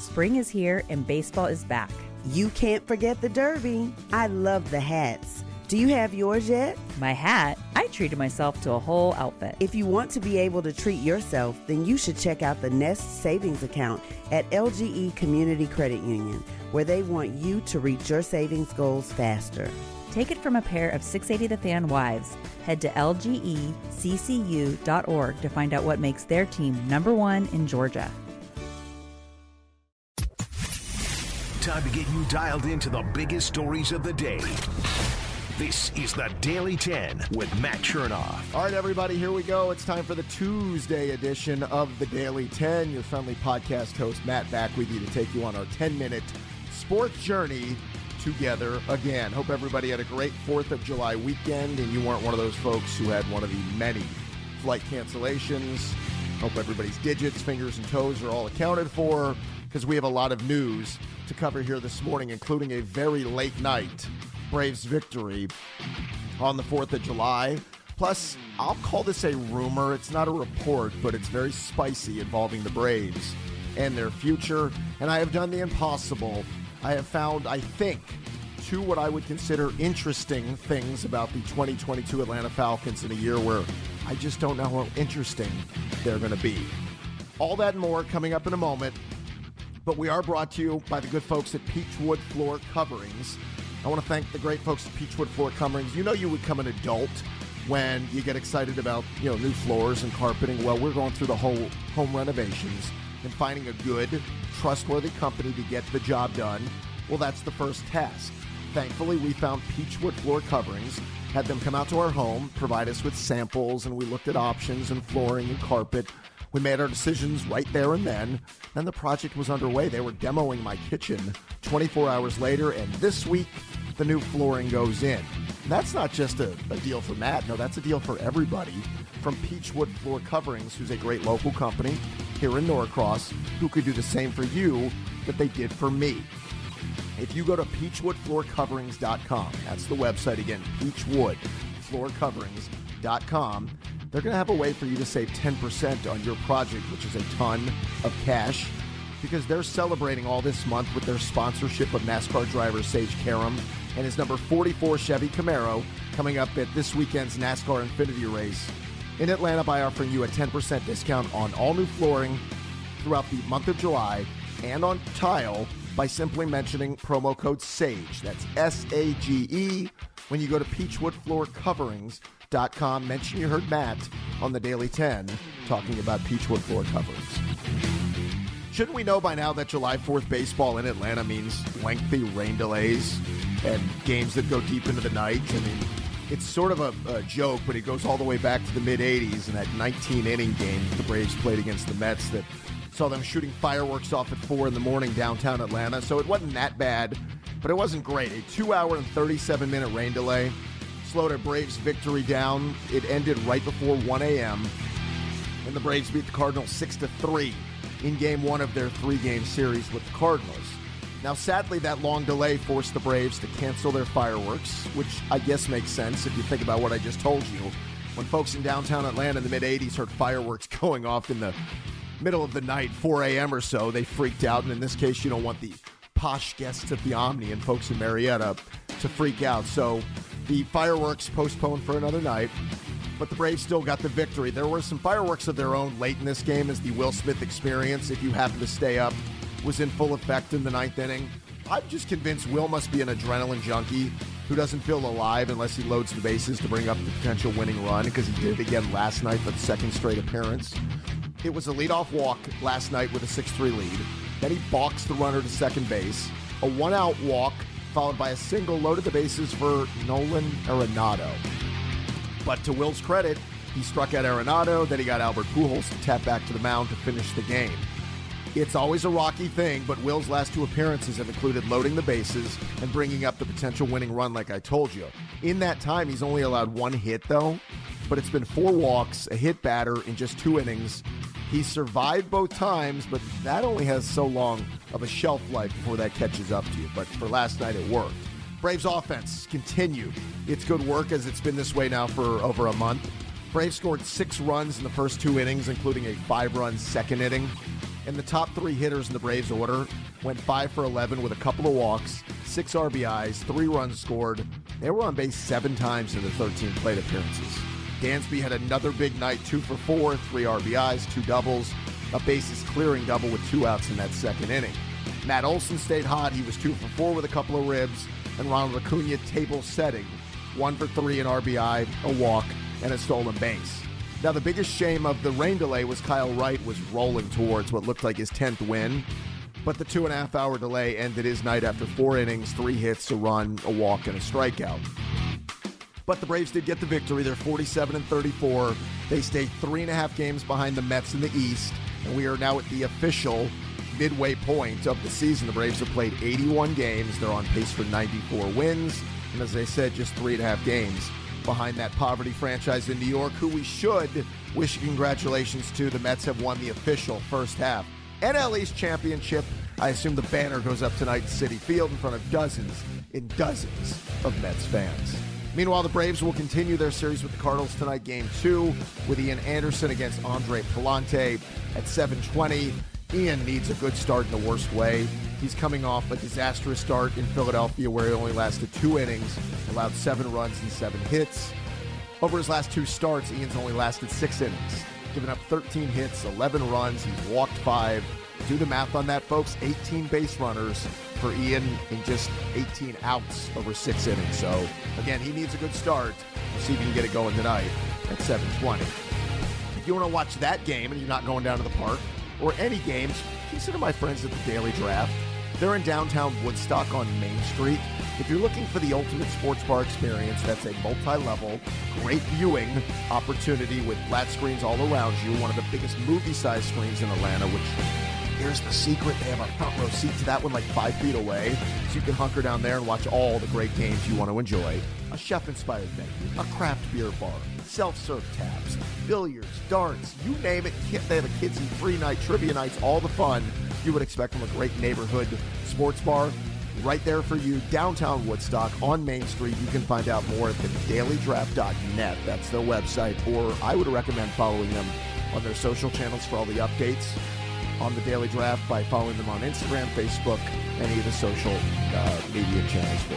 Spring is here and baseball is back. You can't forget the Derby. I love the hats. Do you have yours yet? My hat? I treated myself to a whole outfit. If you want to be able to treat yourself, then you should check out the Nest Savings Account at LGE Community Credit Union, where they want you to reach your savings goals faster. Take it from a pair of 680 The Fan wives. Head to lgeccu.org to find out what makes their team #1 in Georgia. Time to get you dialed into the biggest stories of the day. This is the Daily 10 with Matt Chernoff. All right, everybody, here we go. It's time for the Tuesday edition of the Daily 10. Your friendly podcast host, Matt, back with you to take you on our 10-minute sports journey together again. Hope everybody had a great 4th of July weekend and you weren't one of those folks who had one of the many flight cancellations. Hope everybody's digits, fingers, and toes are all accounted for, because we have a lot of news to cover here this morning, including a very late night Braves victory on the 4th of July. Plus, I'll call this a rumor. It's not a report, but it's very spicy, involving the Braves and their future. And I have done the impossible. I have found, I think, 2 what I would consider interesting things about the 2022 Atlanta Falcons in a year where I just don't know how interesting they're going to be. All that and more coming up in a moment. But we are brought to you by the good folks at Peachwood Floor Coverings. I want to thank the great folks at Peachwood Floor Coverings. You know you become an adult when you get excited about, new floors and carpeting. Well, we're going through the whole home renovations and finding a good, trustworthy company to get the job done. Well, that's the first task. Thankfully, we found Peachwood Floor Coverings, had them come out to our home, provide us with samples, and we looked at options and flooring and carpet. We made our decisions right there and then. Then the project was underway. They were demoing my kitchen 24 hours later, and this week, the new flooring goes in. And that's not just a deal for Matt. No, that's a deal for everybody from Peachwood Floor Coverings, who's a great local company here in Norcross, who could do the same for you that they did for me. If you go to peachwoodfloorcoverings.com, that's the website again, peachwoodfloorcoverings.com, they're going to have a way for you to save 10% on your project, which is a ton of cash, because they're celebrating all this month with their sponsorship of NASCAR driver Sage Karam and his number 44 Chevy Camaro coming up at this weekend's NASCAR Infinity Race in Atlanta by offering you a 10% discount on all new flooring throughout the month of July and on tile by simply mentioning promo code SAGE. That's SAGE when you go to peachwoodfloorcoverings.com. Mention you heard Matt on the Daily 10 talking about Peachwood Floor Coverings. Shouldn't we know by now that July 4th baseball in Atlanta means lengthy rain delays and games that go deep into the night? I mean, it's sort of a joke, but it goes all the way back to the mid-'80s and that 19-inning game the Braves played against the Mets that saw them shooting fireworks off at 4 in the morning downtown Atlanta. So it wasn't that bad, but it wasn't great. A 2-hour and 37-minute rain delay slowed a Braves victory down. It ended right before 1 a.m., and the Braves beat the Cardinals 6-3 in Game 1 of their 3-game series with the Cardinals. Now, sadly, that long delay forced the Braves to cancel their fireworks, which I guess makes sense if you think about what I just told you. When folks in downtown Atlanta in the mid-'80s heard fireworks going off in the middle of the night, 4 a.m. or so, they freaked out. And in this case, you don't want the posh guests at the Omni and folks in Marietta to freak out. So the fireworks postponed for another night, but the Braves still got the victory. There were some fireworks of their own late in this game as the Will Smith experience, if you happen to stay up, was in full effect in the 9th inning. I'm just convinced Will must be an adrenaline junkie who doesn't feel alive unless he loads the bases to bring up the potential winning run, because he did it again last night for the second straight appearance. It was a leadoff walk last night with a 6-3 lead. Then he balks the runner to second base. A 1-out walk followed by a single loaded the bases for Nolan Arenado. But to Will's credit, he struck out Arenado, then he got Albert Pujols to tap back to the mound to finish the game. It's always a rocky thing, but Will's last 2 appearances have included loading the bases and bringing up the potential winning run like I told you. In that time, he's only allowed 1 hit, though, but it's been 4 walks, a hit batter in just 2 innings. He survived both times, but that only has so long of a shelf life before that catches up to you. But for last night, it worked. Braves offense continued its good work, as it's been this way now for over a month. Braves scored 6 runs in the first 2 innings, including a 5-run second inning. And the top 3 hitters in the Braves order went 5 for 11 with a couple of walks, 6 RBIs, 3 runs scored. They were on base 7 times in their 13 plate appearances. Dansby had another big night, 2 for 4, 3 RBIs, 2 doubles, a bases clearing double with 2 outs in that second inning. Matt Olson stayed hot. He was 2 for 4 with a couple of ribs. And Ronald Acuna table setting, 1 for 3 in RBI, a walk, and a stolen base. Now, the biggest shame of the rain delay was Kyle Wright was rolling towards what looked like his 10th win. But the 2.5-hour delay ended his night after 4 innings, 3 hits, a run, a walk, and a strikeout. But the Braves did get the victory. They're 47-34. They stay 3.5 games behind the Mets in the East. And we are now at the official midway point of the season. The Braves have played 81 games. They're on pace for 94 wins. And as I said, just 3.5 games behind that poverty franchise in New York, who we should wish congratulations to. The Mets have won the official first half NL East championship. I assume the banner goes up tonight in Citi Field in front of dozens of Mets fans. Meanwhile, the Braves will continue their series with the Cardinals tonight, Game 2, with Ian Anderson against Andre Pallante at 7:20. Ian needs a good start in the worst way. He's coming off a disastrous start in Philadelphia where he only lasted 2 innings, allowed 7 runs and 7 hits. Over his last 2 starts, Ian's only lasted 6 innings, giving up 13 hits, 11 runs. He's walked 5. Do the math on that, folks. 18 base runners for Ian in just 18 outs over 6 innings. So, again, he needs a good start. We'll see if he can get it going tonight at 7:20. If you want to watch that game and you're not going down to the park, or any games, consider my friends at the Daily Draft. They're in downtown Woodstock on Main Street. If you're looking for the ultimate sports bar experience, that's a multi-level, great viewing opportunity with flat screens all around you, one of the biggest movie-sized screens in Atlanta, which, here's the secret, they have a front row seat to that one like 5 feet away, so you can hunker down there and watch all the great games you want to enjoy. A chef-inspired menu, a craft beer bar, self-serve taps, billiards, darts, you name it. They have a kids and free night, trivia nights, all the fun you would expect from a great neighborhood sports bar. Right there for you, downtown Woodstock on Main Street. You can find out more at thedailydraft.net. That's their website, or I would recommend following them on their social channels for all the updates on the Daily Draft by following them on Instagram, Facebook, any of the social media channels for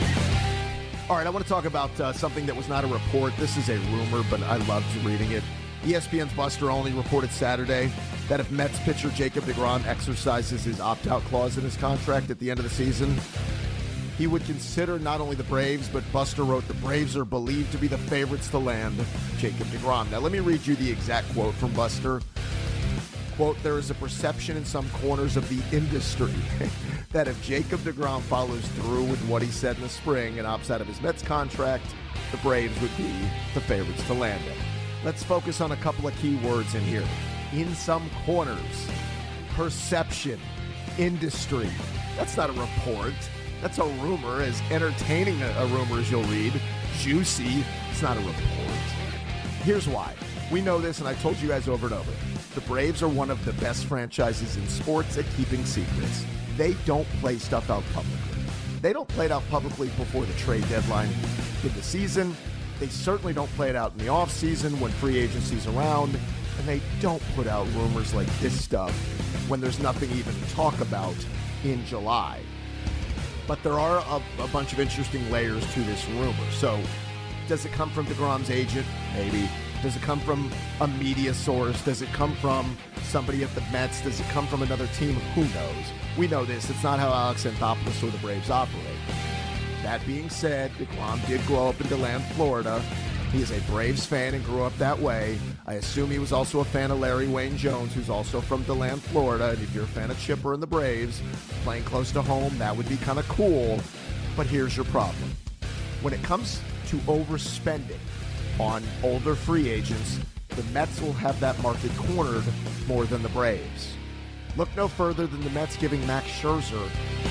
you. All right, I want to talk about something that was not a report. This is a rumor, but I loved reading it. ESPN's Buster Olney reported Saturday that if Mets pitcher Jacob deGrom exercises his opt-out clause in his contract at the end of the season, he would consider not only the Braves, but Buster wrote, the Braves are believed to be the favorites to land Jacob deGrom. Now, let me read you the exact quote from Buster. Quote, there is a perception in some corners of the industry that if Jacob deGrom follows through with what he said in the spring and opts out of his Mets contract, the Braves would be the favorites to land him. Let's focus on a couple of key words in here. In some corners, perception, industry. That's not a report. That's a rumor, as entertaining a rumor as you'll read. Juicy. It's not a report. Here's why. We know this, and I told you guys over and over. The Braves are one of the best franchises in sports at keeping secrets. They don't play stuff out publicly. They don't play it out publicly before the trade deadline in the season. They certainly don't play it out in the offseason when free agency's around. And they don't put out rumors like this stuff when there's nothing even to talk about in July. But there are a bunch of interesting layers to this rumor. So, does it come from deGrom's agent? Maybe. Does it come from a media source? Does it come from somebody at the Mets? Does it come from another team? Who knows? We know this. It's not how Alex Anthopoulos or the Braves operate. That being said, deGrom did grow up in DeLand, Florida. He is a Braves fan and grew up that way. I assume he was also a fan of Larry Wayne Jones, who's also from DeLand, Florida. And if you're a fan of Chipper and the Braves, playing close to home, that would be kind of cool. But here's your problem. When it comes to overspending on older free agents, the Mets will have that market cornered more than the Braves. Look no further than the Mets giving Max Scherzer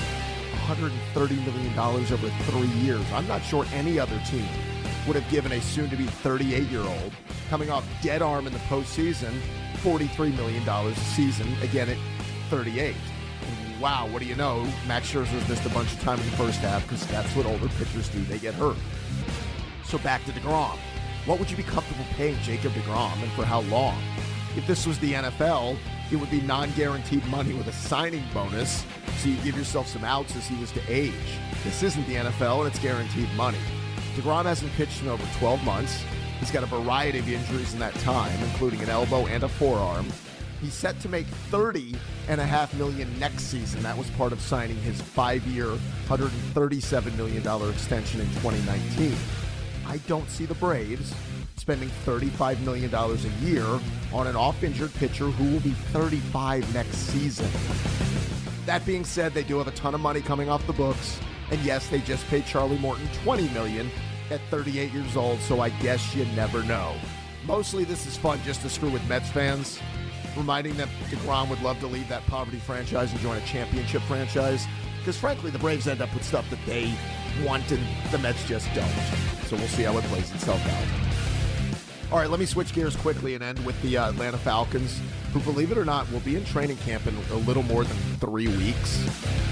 $130 million over 3 years. I'm not sure any other team would have given a soon-to-be 38-year-old coming off dead arm in the postseason $43 million a season, again at 38. And wow, what do you know? Max Scherzer's missed a bunch of time in the first half because that's what older pitchers do. They get hurt. So back to deGrom. What would you be comfortable paying Jacob deGrom, and for how long? If this was the NFL, it would be non-guaranteed money with a signing bonus, so you give yourself some outs as he was to age. This isn't the NFL, and it's guaranteed money. DeGrom hasn't pitched in over 12 months. He's got a variety of injuries in that time, including an elbow and a forearm. He's set to make $30.5 million next season. That was part of signing his 5-year, $137 million extension in 2019. I don't see the Braves spending $35 million a year on an off-injured pitcher who will be 35 next season. That being said, they do have a ton of money coming off the books. And yes, they just paid Charlie Morton $20 million at 38 years old, so I guess you never know. Mostly this is fun just to screw with Mets fans, reminding them DeGrom would love to leave that poverty franchise and join a championship franchise. Because frankly, the Braves end up with stuff that they want and the Mets just don't. So we'll see how it plays itself out. All right, let me switch gears quickly and end with the Atlanta Falcons, who, believe it or not, will be in training camp in a little more than 3 weeks.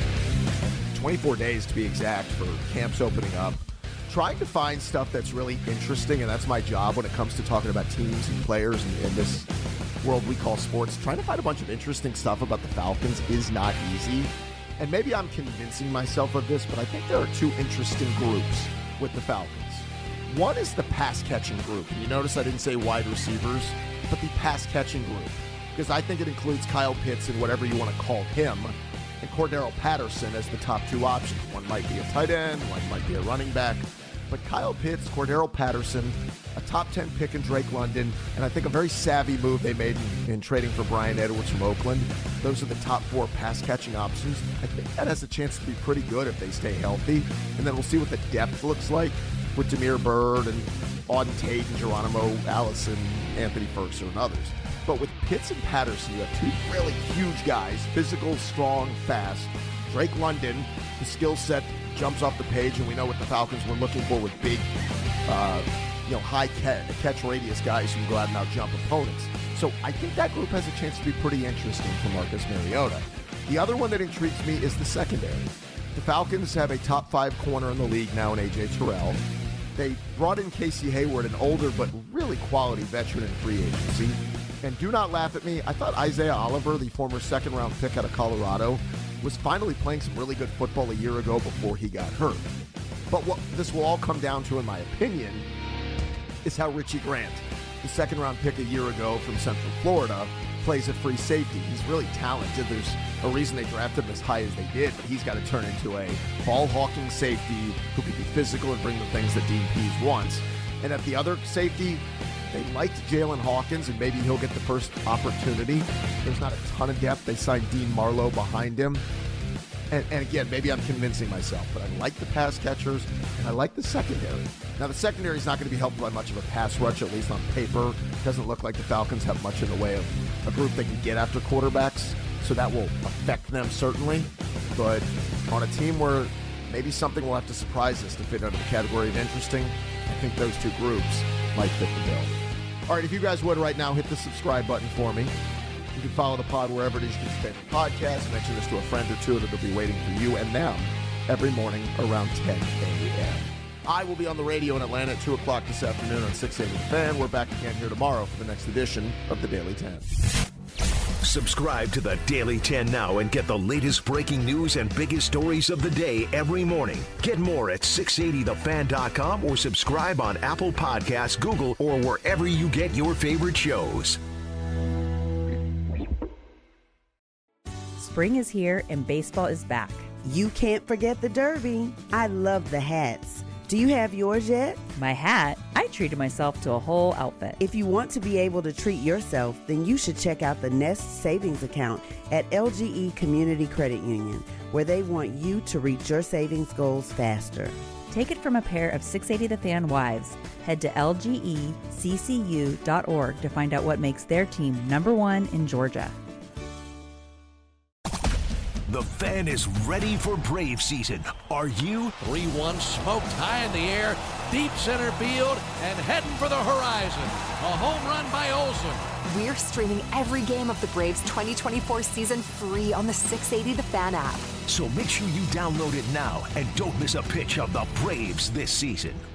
24 days to be exact for camps opening up. Trying to find stuff that's really interesting, and that's my job when it comes to talking about teams and players in this world we call sports. Trying to find a bunch of interesting stuff about the Falcons is not easy. And maybe I'm convincing myself of this, but I think there are two interesting groups with the Falcons. One is the pass-catching group. And you notice I didn't say wide receivers, but the pass-catching group. Because I think it includes Kyle Pitts and whatever you want to call him, and Cordero Patterson as the top two options. One might be a tight end, one might be a running back. But Kyle Pitts, Cordero Patterson, a top 10 pick in Drake London, and I think a very savvy move they made in trading for Brian Edwards from Oakland. Those are the top 4 pass-catching options. I think that has a chance to be pretty good if they stay healthy. And then we'll see what the depth looks like with Damiere Byrd and Auden Tate and Geronimo Allison, Anthony Ferguson, and others. But with Pitts and Patterson, you have two really huge guys, physical, strong, fast. Drake London, the skill set jumps off the page, and we know what the Falcons were looking for with big, high catch radius guys who can go out and out-jump opponents. So I think that group has a chance to be pretty interesting for Marcus Mariota. The other one that intrigues me is the secondary. The Falcons have a top 5 corner in the league now in A.J. Terrell. They brought in Casey Hayward, an older but really quality veteran in free agency. And do not laugh at me, I thought Isaiah Oliver, the former second-round pick out of Colorado, was finally playing some really good football a year ago before he got hurt. But what this will all come down to, in my opinion, is how Richie Grant, the second-round pick a year ago from Central Florida, plays at free safety. He's really talented. There's a reason they drafted him as high as they did, but he's got to turn into a ball-hawking safety who can be physical and bring the things that Dean Pease wants. And at the other safety, they liked Jalen Hawkins, and maybe he'll get the first opportunity. There's not a ton of depth. They signed Dean Marlowe behind him. And again, maybe I'm convincing myself, but I like the pass catchers, and I like the secondary. Now, the secondary is not going to be helped by much of a pass rush, at least on paper. It doesn't look like the Falcons have much in the way of a group that can get after quarterbacks, so that will affect them, certainly. But on a team where maybe something will have to surprise us to fit under the category of interesting, I think those two groups might fit the bill. All right, if you guys would right now, hit the subscribe button for me. You can follow the pod wherever it is you can spend the podcast. Mention this to a friend or two that'll be waiting for you and them every morning around 10 a.m. I will be on the radio in Atlanta at 2 o'clock this afternoon on 680 The Fan. We're back again here tomorrow for the next edition of the Daily 10. Subscribe to the Daily 10 now and get the latest breaking news and biggest stories of the day every morning. Get more at 680thefan.com or subscribe on Apple Podcasts, Google, or wherever you get your favorite shows. Spring is here and baseball is back. You can't forget the Derby. I love the hats. Do you have yours yet? My hat? I treated myself to a whole outfit. If you want to be able to treat yourself, then you should check out the Nest Savings Account at LGE Community Credit Union, where they want you to reach your savings goals faster. Take it from a pair of 680 The Fan wives. Head to lgeccu.org to find out what makes their team #1 in Georgia. The Fan is ready for Brave season. Are you? 3-1 smoked high in the air, deep center field, and heading for the horizon. A home run by Olsen. We're streaming every game of the Braves 2024 season free on the 680 The Fan app. So make sure you download it now and don't miss a pitch of the Braves this season.